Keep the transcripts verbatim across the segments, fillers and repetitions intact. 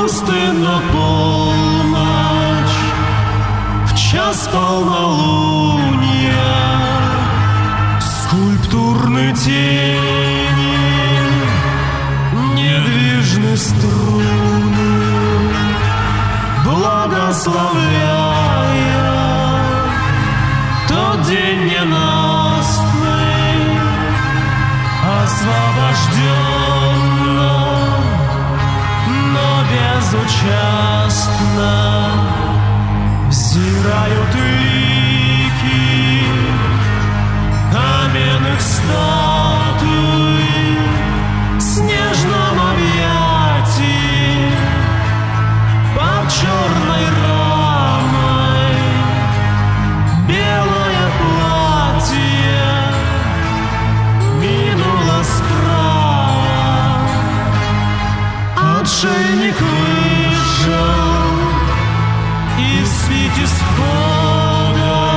пустынна полночь, в час полнолуния, скульптурны тени, недвижны струны, благословляя тот день ненастный, освобожденно, но безучастно взирают лики каменных статуй в снежном объятии под черной рамой. Белое платье минуло справа, отшельник вышел из святисхода.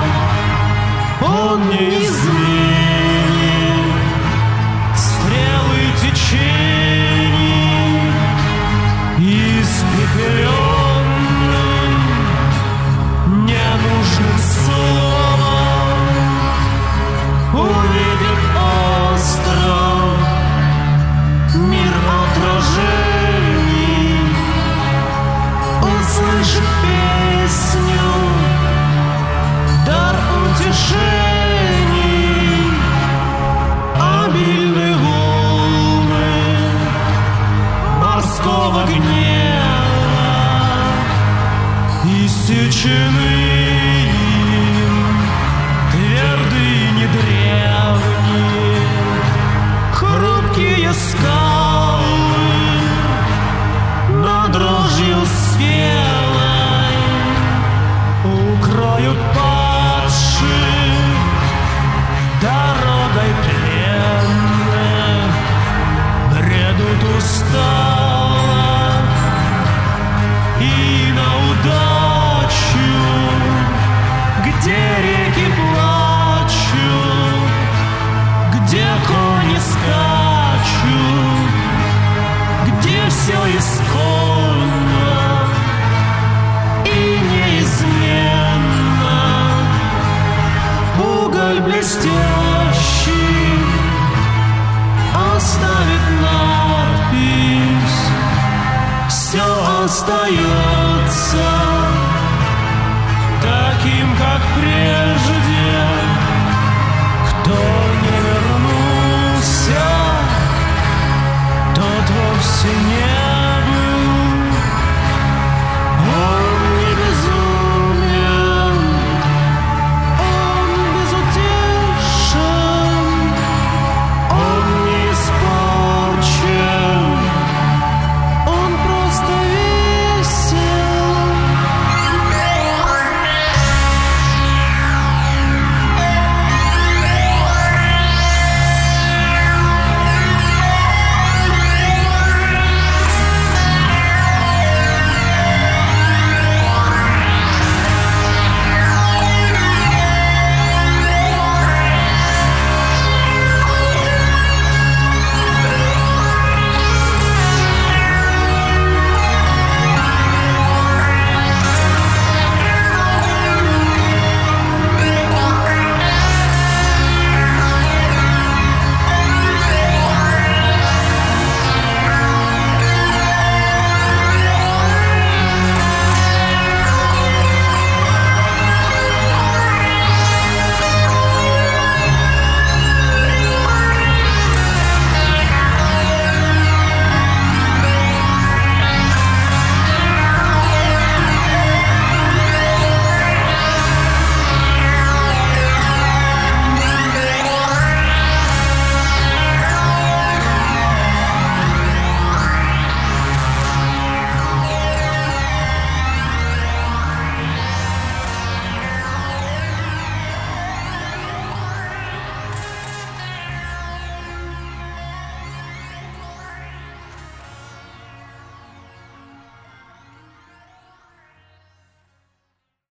Он не изменит стрелы течений, испепеленным ненужным словом увидит остров, мир отражений, услышит песню, дар утешений, обильные волны морского гнева, иссечены им, твердые, недревние, хрупкие скалы, но дрожью спелой укроют падших дорогой пленных, бредут устало и на удачу, где реки плачут, где кони скачут, где все исконно и неизменно. Уголь блестящий оставит надпись, все остается